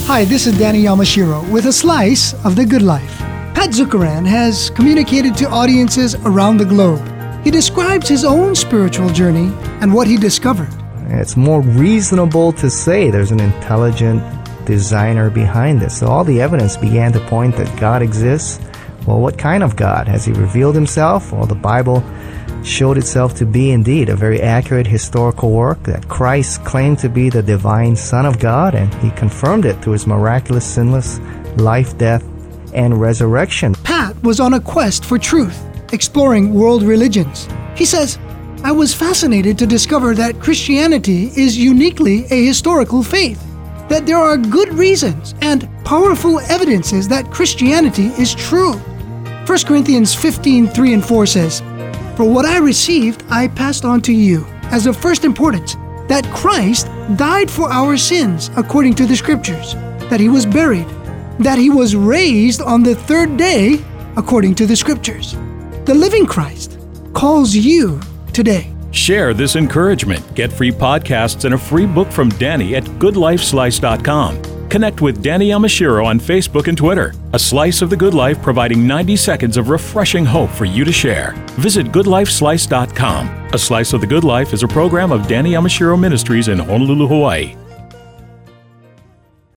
Hi, this is Danny Yamashiro with a slice of the good life. Pat Zukeran has communicated to audiences around the globe. He describes his own spiritual journey and what he discovered. It's more reasonable to say there's an intelligent designer behind this. So all the evidence began to point that God exists. Well, what kind of God? Has he revealed himself? Well, the Bible showed itself to be indeed a very accurate historical work, that Christ claimed to be the divine Son of God, and he confirmed it through his miraculous, sinless life, death, and resurrection. Pat was on a quest for truth, exploring world religions. He says, I was fascinated to discover that Christianity is uniquely a historical faith, that there are good reasons and powerful evidences that Christianity is true. 1 Corinthians 15:3 and 4 says, For what I received, I passed on to you, as of first importance, that Christ died for our sins according to the Scriptures, that he was buried, that he was raised on the third day according to the Scriptures. The living Christ calls you today. Share this encouragement. Get free podcasts and a free book from Danny at goodlifeslice.com. Connect with Danny Yamashiro on Facebook and Twitter. A Slice of the Good Life, providing 90 seconds of refreshing hope for you to share. Visit goodlifeslice.com. A Slice of the Good Life is a program of Danny Yamashiro Ministries in Honolulu, Hawaii.